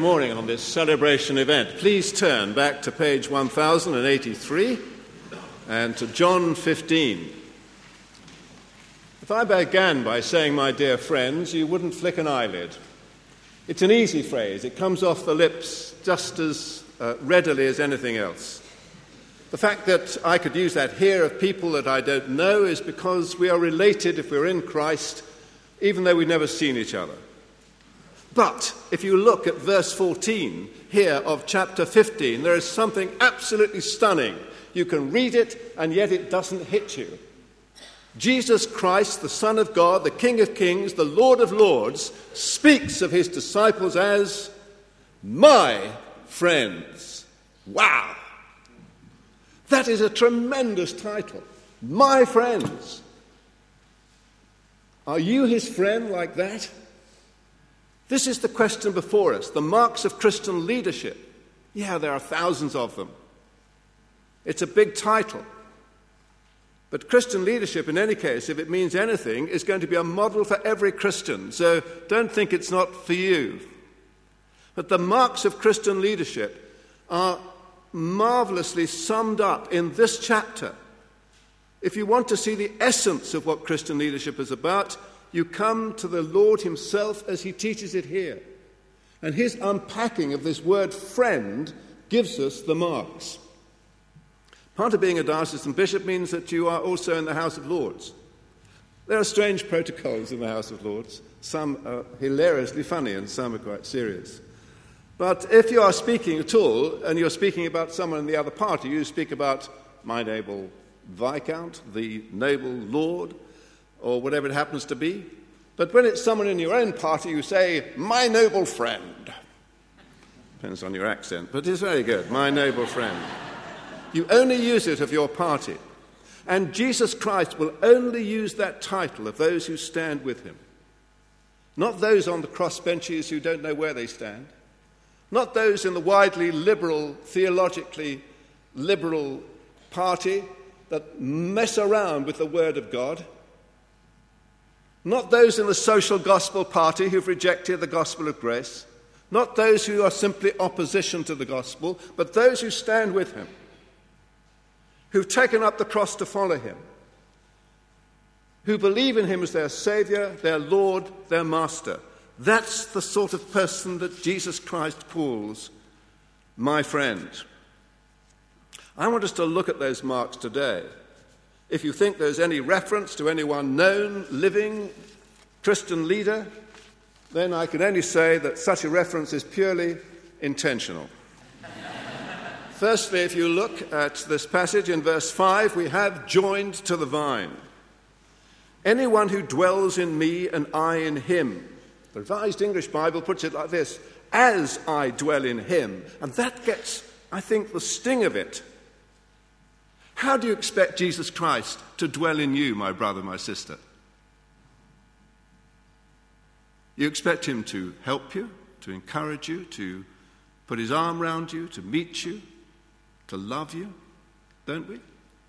Morning on this celebration event. Please turn back to page 1083 and to John 15. If I began by saying, my dear friends, you wouldn't flick an eyelid. It's an easy phrase. It comes off the lips just as readily as anything else. The fact that I could use that here of people that I don't know is because we are related if we're in Christ, even though we've never seen each other. But if you look at verse 14 here of chapter 15, there is something absolutely stunning. You can read it, and yet it doesn't hit you. Jesus Christ, the Son of God, the King of Kings, the Lord of Lords, speaks of his disciples as my friends. Wow! That is a tremendous title. My friends. Are you his friend like that? This is the question before us, the marks of Christian leadership. Yeah, there are thousands of them. It's a big title. But Christian leadership, in any case, if it means anything, is going to be a model for every Christian. So don't think it's not for you. But the marks of Christian leadership are marvelously summed up in this chapter. If you want to see the essence of what Christian leadership is about, you come to the Lord himself as he teaches it here. And his unpacking of this word friend gives us the marks. Part of being a diocesan bishop means that you are also in the House of Lords. There are strange protocols in the House of Lords. Some are hilariously funny and some are quite serious. But if you are speaking at all and you're speaking about someone in the other party, you speak about my noble Viscount, the noble Lord, or whatever it happens to be. But when it's someone in your own party, you say, my noble friend. Depends on your accent, but it's very good, my noble friend. You only use it of your party. And Jesus Christ will only use that title of those who stand with him. Not those on the crossbenches who don't know where they stand. Not those in the widely liberal, theologically liberal party that mess around with the Word of God. Not those in the social gospel party who've rejected the gospel of grace. Not those who are simply opposition to the gospel, but those who stand with him, who've taken up the cross to follow him, who believe in him as their Saviour, their Lord, their Master. That's the sort of person that Jesus Christ calls my friend. I want us to look at those marks today. If you think there's any reference to any one known, living Christian leader, then I can only say that such a reference is purely intentional. Firstly, if you look at this passage in verse 5, we have joined to the vine. Anyone who dwells in me and I in him. The Revised English Bible puts it like this, as I dwell in him. And that gets, I think, the sting of it. How do you expect Jesus Christ to dwell in you, my brother, my sister? You expect him to help you, to encourage you, to put his arm round you, to meet you, to love you, don't we?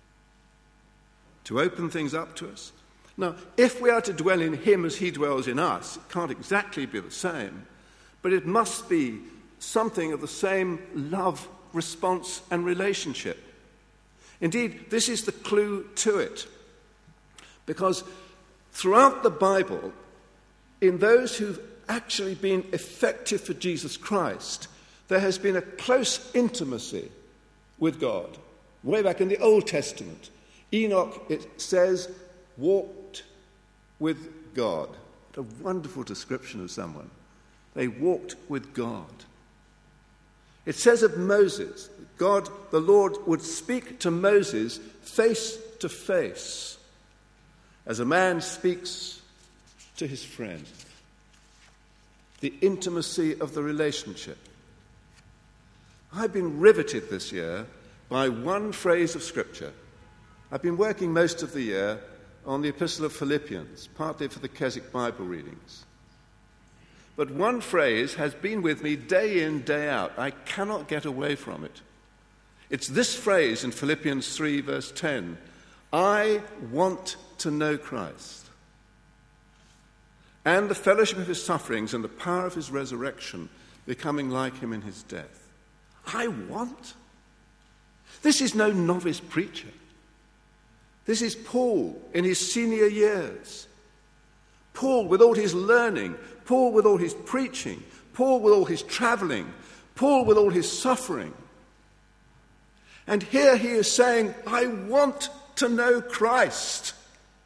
To open things up to us. Now, if we are to dwell in him as he dwells in us, it can't exactly be the same, but it must be something of the same love, response, and relationship. Indeed, this is the clue to it. Because throughout the Bible, in those who've actually been effective for Jesus Christ, there has been a close intimacy with God. Way back in the Old Testament, Enoch, it says, walked with God. What a wonderful description of someone. They walked with God. It says of Moses, God, the Lord, would speak to Moses face to face, as a man speaks to his friend. The intimacy of the relationship. I've been riveted this year by one phrase of Scripture. I've been working most of the year on the Epistle of Philippians, partly for the Keswick Bible readings. But one phrase has been with me day in, day out. I cannot get away from it. It's this phrase in Philippians 3, verse 10. I want to know Christ and the fellowship of his sufferings and the power of his resurrection, becoming like him in his death. I want. This is no novice preacher. This is Paul in his senior years. Paul with all his learning, Paul with all his preaching, Paul with all his traveling, Paul with all his suffering. And here he is saying, I want to know Christ.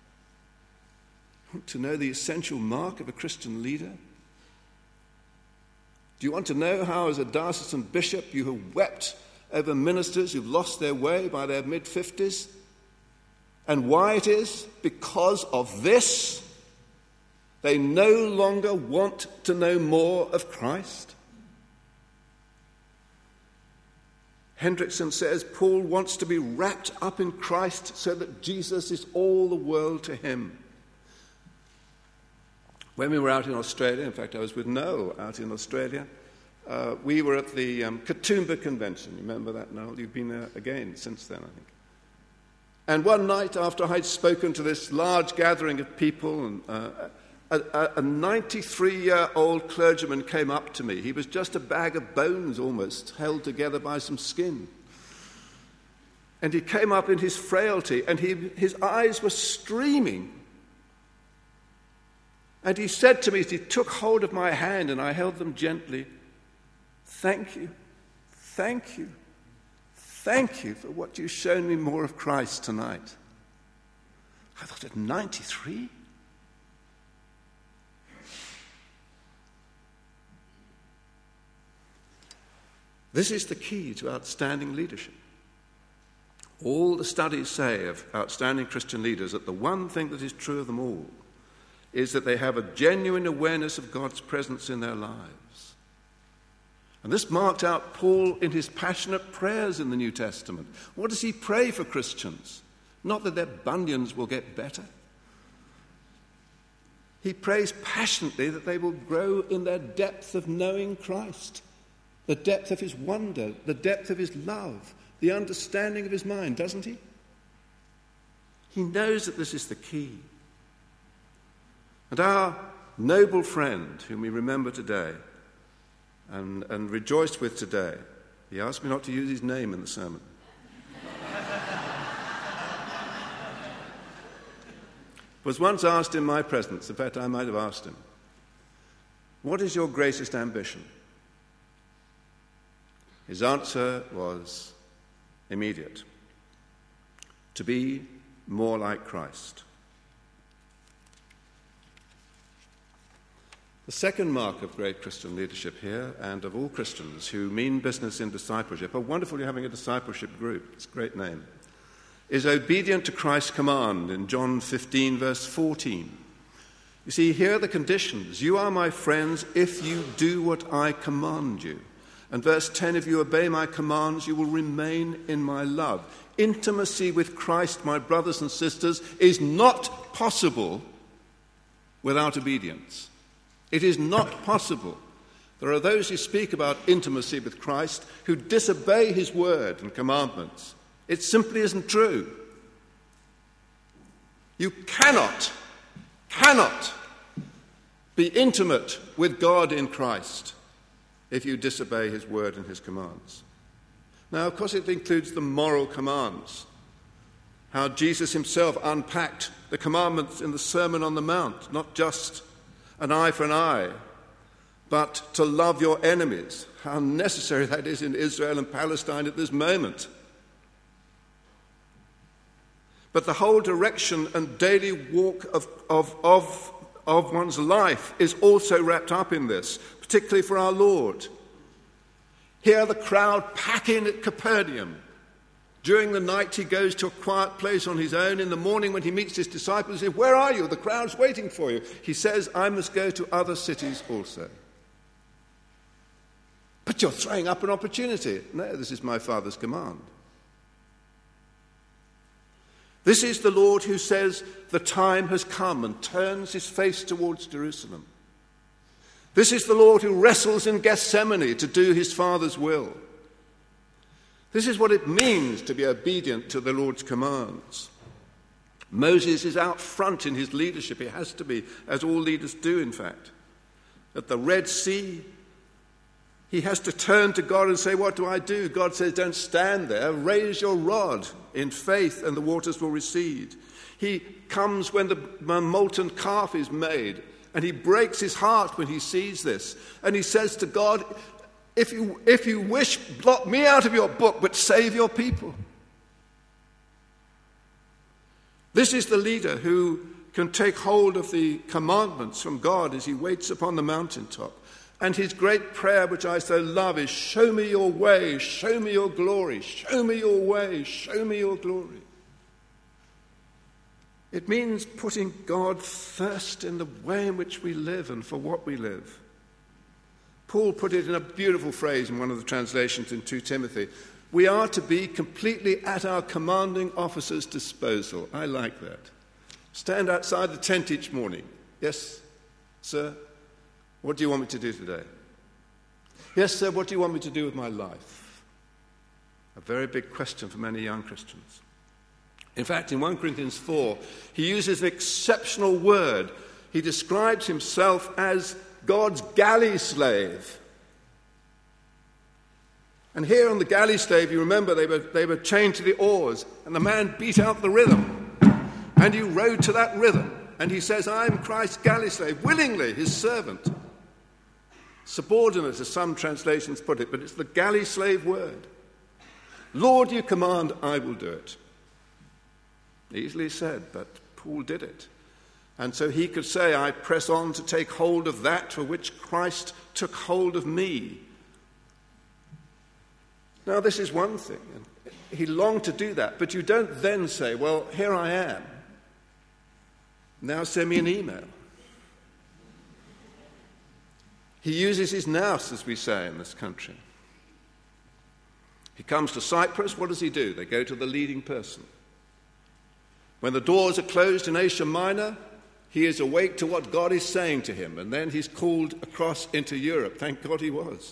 Want to know the essential mark of a Christian leader? Do you want to know how, as a diocesan bishop, you have wept over ministers who've lost their way by their mid-50s? And why it is? Because of this. They no longer want to know more of Christ. Hendrickson says Paul wants to be wrapped up in Christ so that Jesus is all the world to him. When we were out in Australia, in fact I was with Noel out in Australia, we were at the Katoomba Convention. You remember that, Noel? You've been there again since then, I think. And one night after I'd spoken to this large gathering of people, and a 93-year-old clergyman came up to me. He was just a bag of bones almost, held together by some skin. And he came up in his frailty, and his eyes were streaming. And he said to me, as he took hold of my hand and I held them gently, thank you, thank you, thank you for what you've shown me more of Christ tonight. I thought, at 93? This is the key to outstanding leadership. All the studies say of outstanding Christian leaders that the one thing that is true of them all is that they have a genuine awareness of God's presence in their lives. And this marked out Paul in his passionate prayers in the New Testament. What does he pray for Christians? Not that their bunions will get better. He prays passionately that they will grow in their depth of knowing Christ, the depth of his wonder, the depth of his love, the understanding of his mind, doesn't he? He knows that this is the key. And our noble friend, whom we remember today and rejoice with today, he asked me not to use his name in the sermon, was once asked in my presence, in fact I might have asked him, what is your greatest ambition? His answer was immediate: to be more like Christ. The second mark of great Christian leadership here, and of all Christians who mean business in discipleship, oh, wonderful you're having a discipleship group, it's a great name, is obedient to Christ's command in John 15, verse 14. You see, here are the conditions. You are my friends if you do what I command you. And verse 10, if you obey my commands, you will remain in my love. Intimacy with Christ, my brothers and sisters, is not possible without obedience. It is not possible. There are those who speak about intimacy with Christ who disobey his word and commandments. It simply isn't true. You cannot be intimate with God in Christ if you disobey his word and his commands. Now, of course, it includes the moral commands, how Jesus himself unpacked the commandments in the Sermon on the Mount, not just an eye for an eye, but to love your enemies. How necessary that is in Israel and Palestine at this moment. But the whole direction and daily walk of one's life is also wrapped up in this, particularly for our Lord. Here the crowd pack in at Capernaum. During the night he goes to a quiet place on his own. In the morning when he meets his disciples, he says, where are you? The crowd's waiting for you. He says, I must go to other cities also. But you're throwing up an opportunity. No, this is my Father's command. This is the Lord who says the time has come and turns his face towards Jerusalem. This is the Lord who wrestles in Gethsemane to do his Father's will. This is what it means to be obedient to the Lord's commands. Moses is out front in his leadership. He has to be, as all leaders do, in fact. At the Red Sea, He has to turn to God and say, what do I do? God says, don't stand there. Raise your rod in faith and the waters will recede. He comes when the molten calf is made, and he breaks his heart when he sees this. And he says to God, if you wish, blot me out of your book, but save your people. This is the leader who can take hold of the commandments from God as he waits upon the mountaintop. And his great prayer, which I so love, is, show me your way, show me your glory, show me your way, show me your glory. It means putting God first in the way in which we live and for what we live. Paul put it in a beautiful phrase in one of the translations in 2 Timothy. We are to be completely at our commanding officer's disposal. I like that. Stand outside the tent each morning. Yes, sir? What do you want me to do today? Yes, sir, what do you want me to do with my life? A very big question for many young Christians. In fact, in 1 Corinthians 4, he uses an exceptional word. He describes himself as God's galley slave. And here on the galley slave, you remember they were chained to the oars, and the man beat out the rhythm. And he rode to that rhythm. And he says, I am Christ's galley slave, willingly his servant. Subordinate, as some translations put it, but it's the galley slave word. Lord, you command, I will do it. Easily said, but Paul did it. And so he could say, I press on to take hold of that for which Christ took hold of me. Now, this is one thing. He longed to do that, but you don't then say, well, here I am. Now send me an email. He uses his nous, as we say in this country. He comes to Cyprus, what does he do? They go to the leading person. When the doors are closed in Asia Minor, he is awake to what God is saying to him, and then he's called across into Europe. Thank God he was.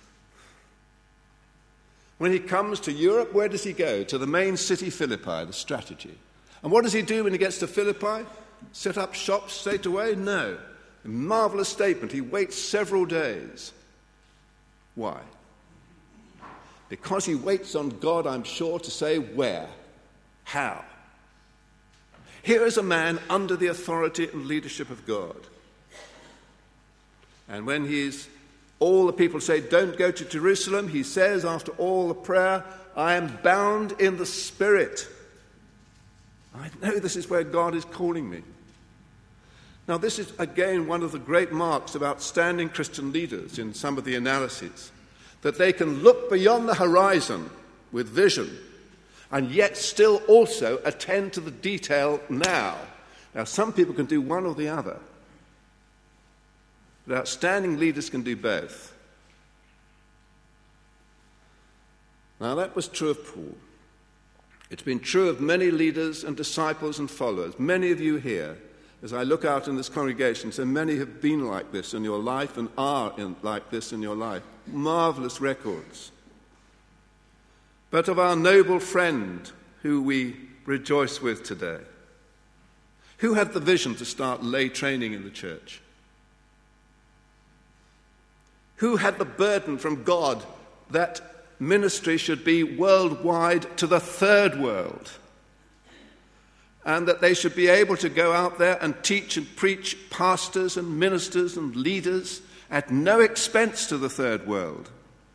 When he comes to Europe, where does he go? To the main city, Philippi, the strategy. And what does he do when he gets to Philippi? Set up shop straight away? No. A marvelous statement. He waits several days. Why? Because he waits on God, I'm sure, to say where, how. Here is a man under the authority and leadership of God. And when all the people say, don't go to Jerusalem, he says, after all the prayer, I am bound in the Spirit. I know this is where God is calling me. Now, this is, again, one of the great marks of outstanding Christian leaders in some of the analyses, that they can look beyond the horizon with vision and yet still also attend to the detail now. Now, some people can do one or the other, but outstanding leaders can do both. Now, that was true of Paul. It's been true of many leaders and disciples and followers. Many of you here, as I look out in this congregation, so many have been like this in your life and are like this in your life. Marvelous records. But of our noble friend who we rejoice with today, who had the vision to start lay training in the church? Who had the burden from God that ministry should be worldwide to the third world, and that they should be able to go out there and teach and preach pastors and ministers and leaders at no expense to the third world,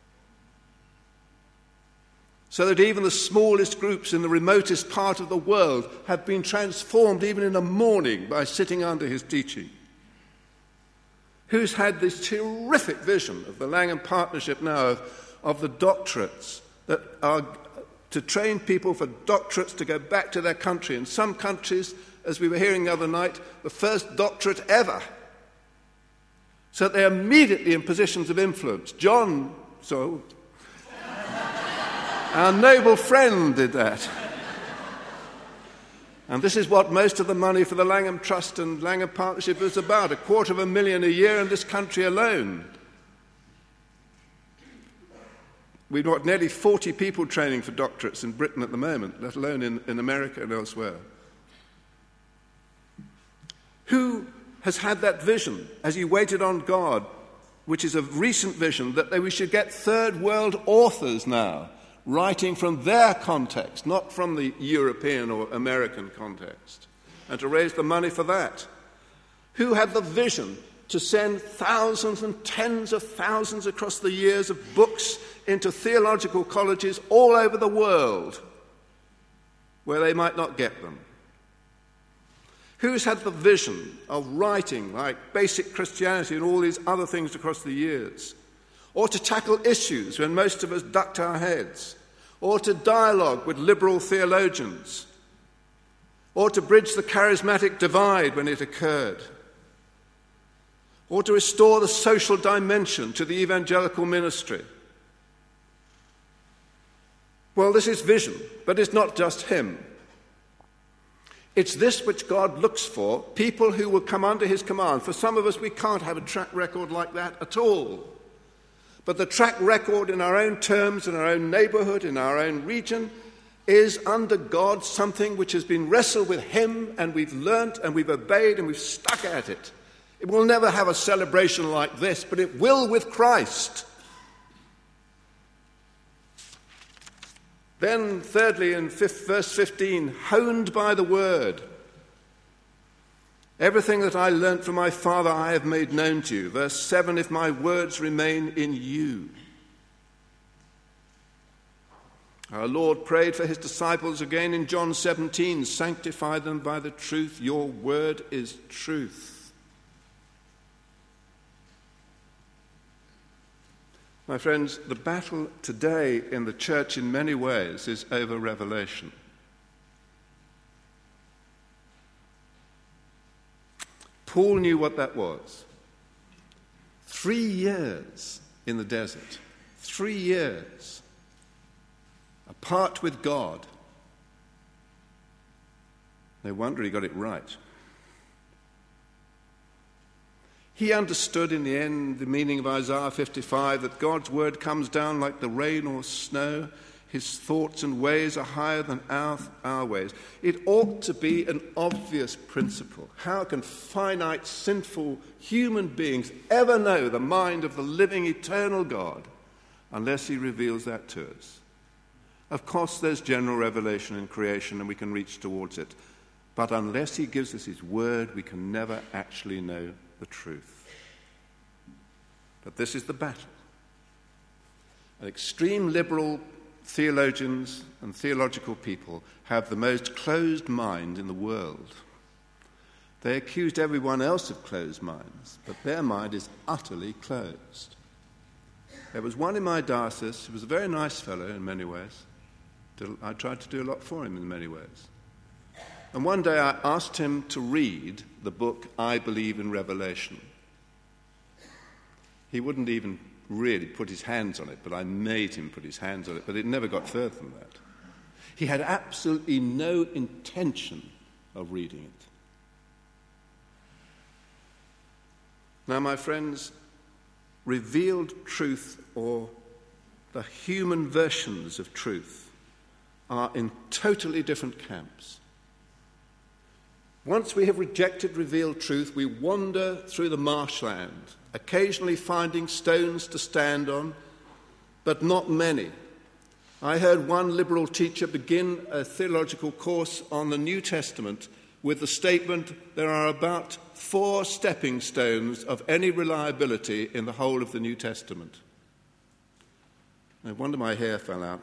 so that even the smallest groups in the remotest part of the world have been transformed even in a morning by sitting under his teaching? Who's had this terrific vision of the Langham Partnership now of the doctorates that are to train people for doctorates to go back to their country. In some countries, as we were hearing the other night, the first doctorate ever. So that they're immediately in positions of influence. Our noble friend did that. And this is what most of the money for the Langham Trust and Langham Partnership is about, $250,000 a year in this country alone. We've got nearly 40 people training for doctorates in Britain at the moment, let alone in America and elsewhere. Who has had that vision as he waited on God which is a recent vision, that we should get third world authors now, writing from their context, not from the European or American context, and to raise the money for that. Who had the vision to send thousands and tens of thousands across the years of books into theological colleges all over the world where they might not get them? Who's had the vision of writing like Basic Christianity and all these other things across the years? Or to tackle issues when most of us ducked our heads? Or to dialogue with liberal theologians? Or to bridge the charismatic divide when it occurred? Or to restore the social dimension to the evangelical ministry? Well, this is vision, but it's not just him. It's this which God looks for, people who will come under his command. For some of us, we can't have a track record like that at all. But the track record in our own terms, in our own neighborhood, in our own region, is under God something which has been wrestled with him, and we've learnt and we've obeyed and we've stuck at it. It will never have a celebration like this, but it will with Christ. Then, thirdly, in verse 15, honed by the word. Everything that I learnt from my Father I have made known to you. Verse 7, if my words remain in you. Our Lord prayed for his disciples again in John 17, sanctify them by the truth. Your word is truth. My friends, the battle today in the church in many ways is over revelation. Paul knew what that was. 3 years in the desert. 3 years apart with God. No wonder he got it right. He understood in the end the meaning of Isaiah 55, that God's word comes down like the rain or snow. His thoughts and ways are higher than our ways. It ought to be an obvious principle. How can finite, sinful human beings ever know the mind of the living, eternal God unless he reveals that to us? Of course, there's general revelation in creation and we can reach towards it. But unless he gives us his word, we can never actually know the truth. But this is the battle. And extreme liberal theologians and theological people have the most closed mind in the world. They accused everyone else of closed minds, but their mind is utterly closed. There was one in my diocese who was a very nice fellow in many ways. I tried to do a lot for him in many ways. And one day I asked him to read the book I Believe in Revelation. He wouldn't even really put his hands on it, but I made him put his hands on it, but it never got further than that. He had absolutely no intention of reading it. Now, my friends, revealed truth, or the human versions of truth, are in totally different camps. Once we have rejected revealed truth, we wander through the marshland, occasionally finding stones to stand on, but not many. I heard one liberal teacher begin a theological course on the New Testament with the statement, there are about 4 stepping stones of any reliability in the whole of the New Testament. No wonder my hair fell out.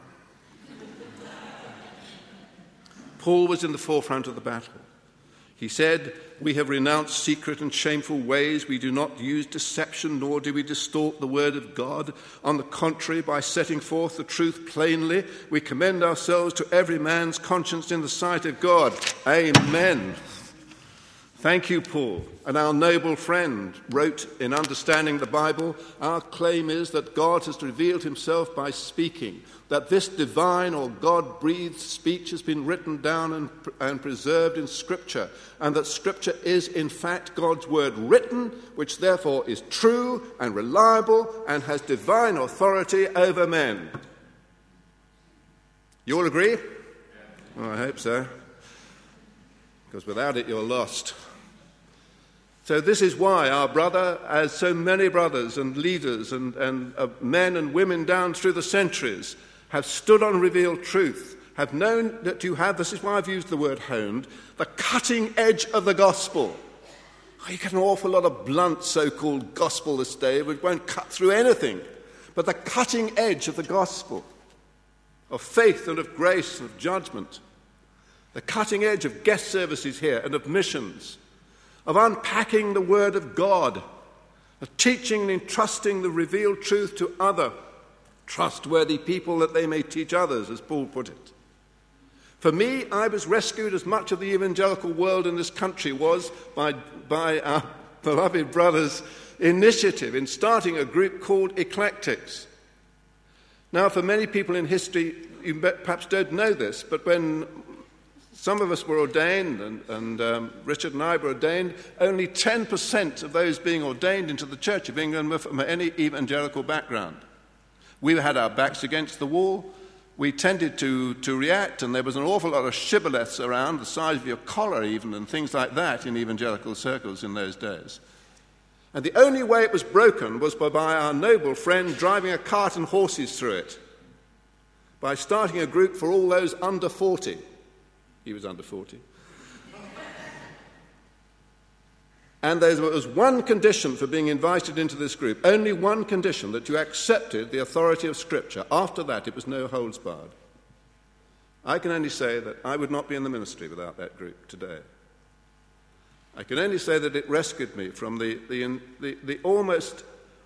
Paul was in the forefront of the battle. He said, we have renounced secret and shameful ways. We do not use deception, nor do we distort the word of God. On the contrary, by setting forth the truth plainly, we commend ourselves to every man's conscience in the sight of God. Amen. Thank you, Paul. And our noble friend wrote in Understanding the Bible, our claim is that God has revealed himself by speaking, that this divine or God-breathed speech has been written down and preserved in Scripture, and that Scripture is in fact God's word written, which therefore is true and reliable and has divine authority over men. You all agree? Yeah. Well, I hope so. Because without it, you're lost. So this is why our brother, as so many brothers and leaders and men and women down through the centuries, have stood on revealed truth, have known that you have, this is why I've used the word honed, the cutting edge of the gospel. Oh, you get an awful lot of blunt so-called gospel this day, which won't cut through anything. But the cutting edge of the gospel, of faith and of grace and of judgment, the cutting edge of guest services here and of missions, of unpacking the Word of God, of teaching and entrusting the revealed truth to other trustworthy people that they may teach others, as Paul put it. For me, I was rescued as much of the evangelical world in this country was by our beloved brother's initiative in starting a group called Eclectics. Now, for many people in history, you perhaps don't know this, but when some of us were ordained, and Richard and I were ordained, only 10% of those being ordained into the Church of England were from any evangelical background. We had our backs against the wall. We tended to react, and there was an awful lot of shibboleths around, the size of your collar even, and things like that in evangelical circles in those days. And the only way it was broken was by our noble friend driving a cart and horses through it, by starting a group for all those under 40. He was under 40. And there was one condition for being invited into this group, only one condition, that you accepted the authority of Scripture. After that, it was no holds barred. I can only say that I would not be in the ministry without that group today. I can only say that it rescued me from the almost,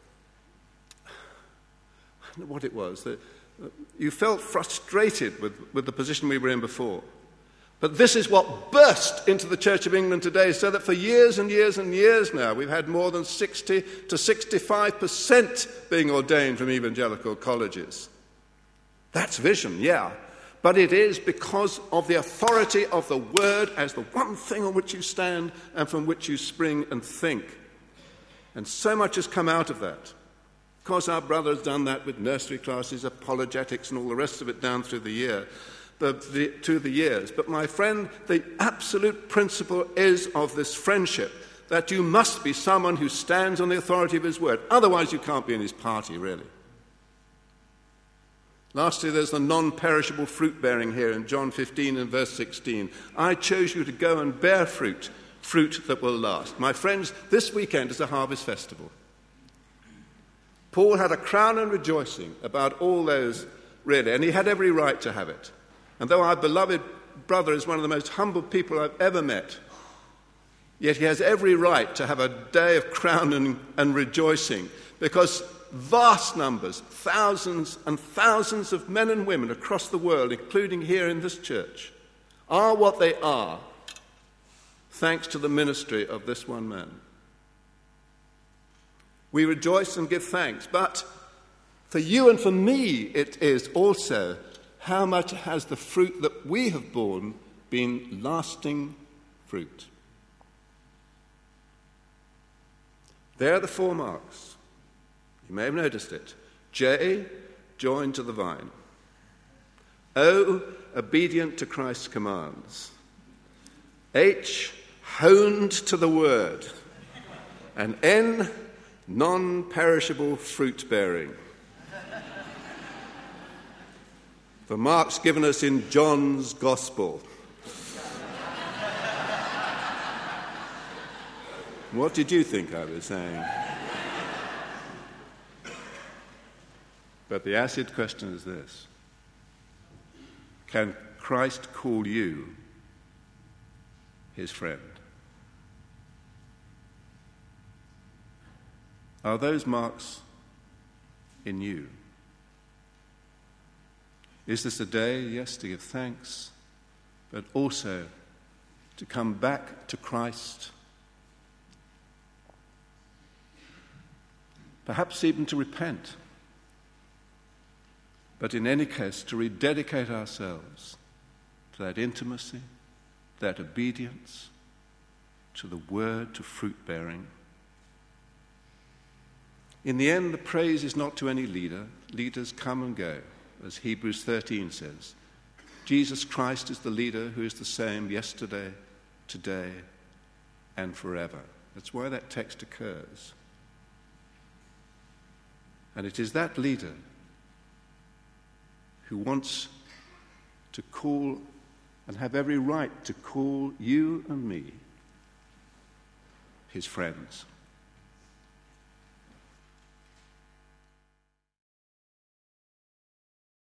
I don't know what it was, you felt frustrated with the position we were in before. But this is what burst into the Church of England today, so that for years and years and years now, we've had more than 60 to 65% being ordained from evangelical colleges. That's vision, yeah. But it is because of the authority of the Word as the one thing on which you stand and from which you spring and think. And so much has come out of that. Of course, our brother has done that with nursery classes, apologetics, and all the rest of it down through the year. To the years. But my friend, the absolute principle is of this friendship, that you must be someone who stands on the authority of his word. Otherwise you can't be in his party, really. Lastly, there's the non-perishable fruit bearing here in John 15 and verse 16. I chose you to go and bear fruit that will last. My friends, this weekend is a harvest festival. Paul had a crown and rejoicing about all those, really, and he had every right to have it. And though our beloved brother is one of the most humble people I've ever met, yet he has every right to have a day of crown and rejoicing, because vast numbers, thousands and thousands of men and women across the world, including here in this church, are what they are thanks to the ministry of this one man. We rejoice and give thanks, but for you and for me it is also how much has the fruit that we have borne been lasting fruit? There are the 4 marks. You may have noticed it. J, joined to the vine. O, obedient to Christ's commands. H, honed to the word. And N, non-perishable fruit-bearing. The marks given us in John's Gospel. What did you think I was saying? But the acid question is this: can Christ call you his friend? Are those marks in you? Is this a day, yes, to give thanks, but also to come back to Christ? Perhaps even to repent. But in any case, to rededicate ourselves to that intimacy, that obedience, to the word, to fruit-bearing. In the end, the praise is not to any leader. Leaders come and go. As Hebrews 13 says, Jesus Christ is the leader who is the same yesterday, today, and forever. That's why that text occurs. And it is that leader who wants to call and have every right to call you and me his friends.